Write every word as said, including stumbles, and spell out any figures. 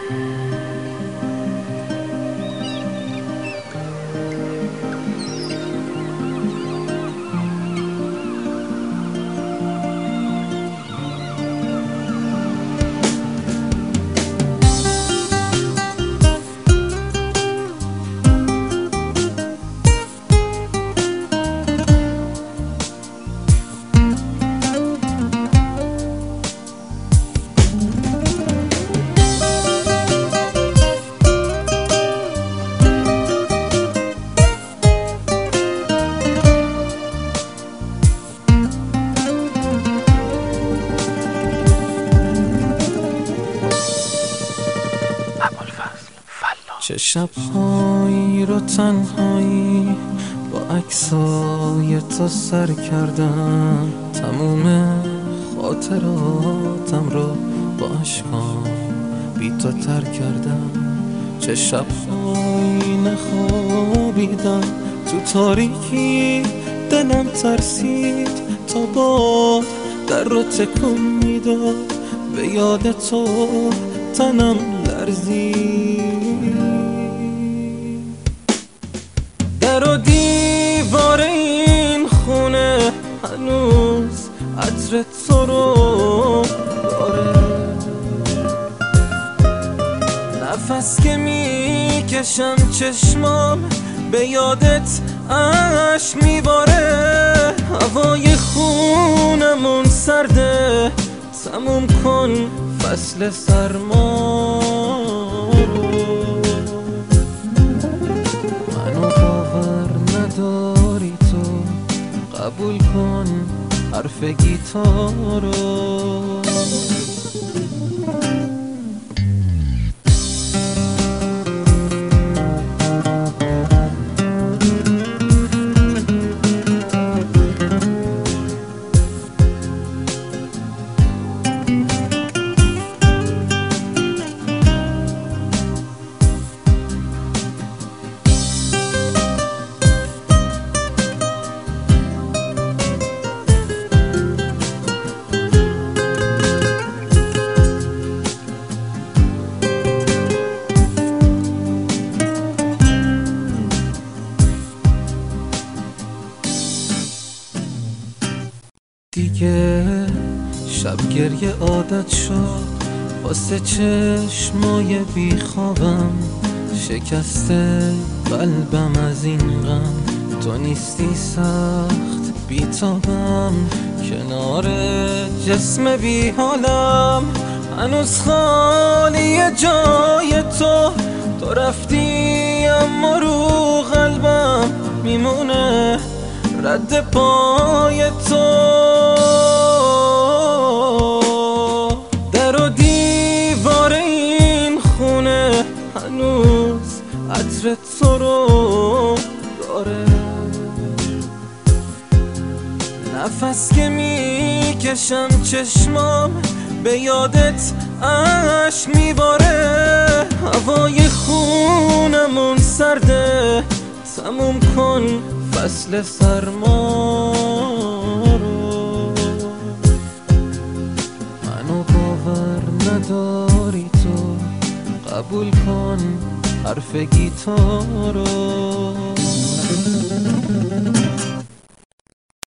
چه شب‌هایی رو تنهایی با عکسای تو سر کردم، تموم خاطراتم رو با عشقام بی تو تر کردم. چه شب‌هایی نخوابیدم تو تاریکی، دلم ترسید تا باد در رو تکون میداد، به یاد تو تنم لرزید. در و دیوار این خونه هنوز عطر تو رو داره، نفس که میکشم چشمام به یادت اشک میباره. هوای خونمون سرده، تموم کن فصل سرما رو. منو باور نداری تو، قبول کن حرف گیتار رو. دیگه شب گریه عادت شد واسه چشمای بیخوابم، شکسته قلبم از این غم. تو نیستی سخت بیتابم، کنار جسم بی حالم هنوز خالی جای تو. تو رفتی اما رو قلبم میمونه رد پای تو. در و دیوار این خونه هنوز عطر تو رو داره، نفس که میکشم چشمام به یادت اشک میباره. هوای خونمون سرده، تموم کن فصل سرما رو. منو باور نداری تو، قبول کن حرف گیتار رو.